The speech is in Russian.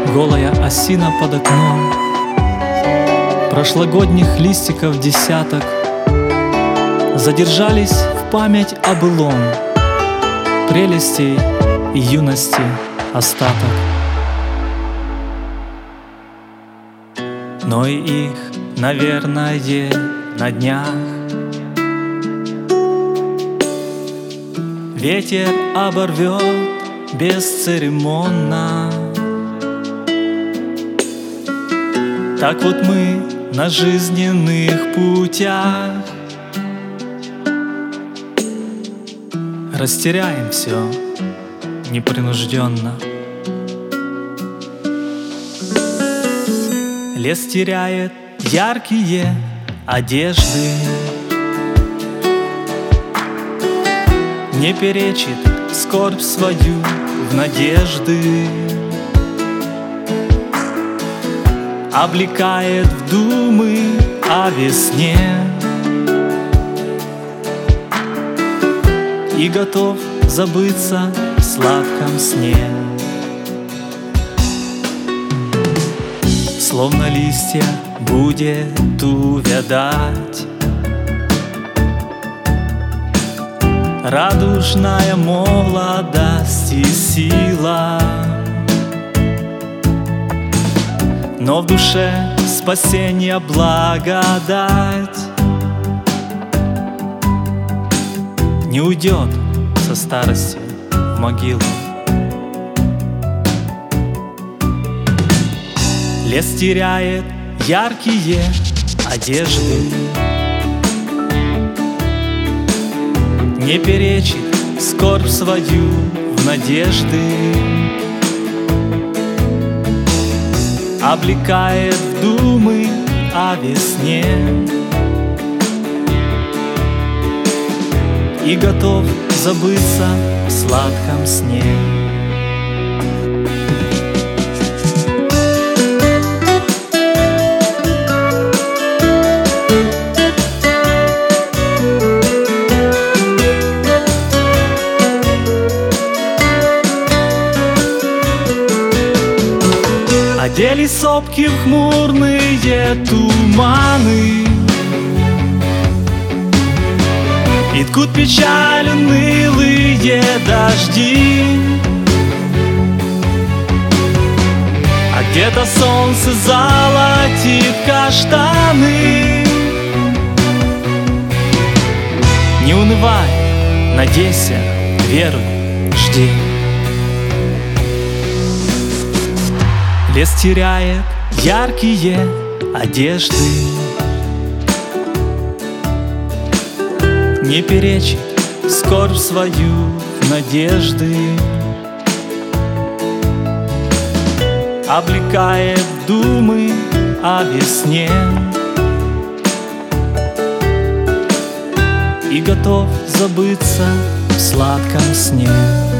голая осина под окном, прошлогодних листиков десяток задержались в память о былом, прелестей и юности остаток. Но и их, наверное, на днях ветер оборвет бесцеремонно. Так вот мы на жизненных путях растеряем все непринужденно. Лес теряет яркие одежды, не перечит скорбь свою в надежды, облекает в думы о весне и готов забыться в сладком сне. Словно листья будет увядать радужная молодость и сила, но в душе спасения благодать не уйдет со старостью в могилу. Лес теряет яркие одежды, не перечит скорбь свою в надежды, облекает в думы о весне и готов забыться в сладком сне. Одели сопки в хмурные туманы и ткут печаль унылые дожди, а где-то солнце золотит каштаны. Не унывай, надейся, веруй, жди. Лес теряет яркие одежды, не перечит скорбь свою в надежды, облекает в думы о весне и готов забыться в сладком сне.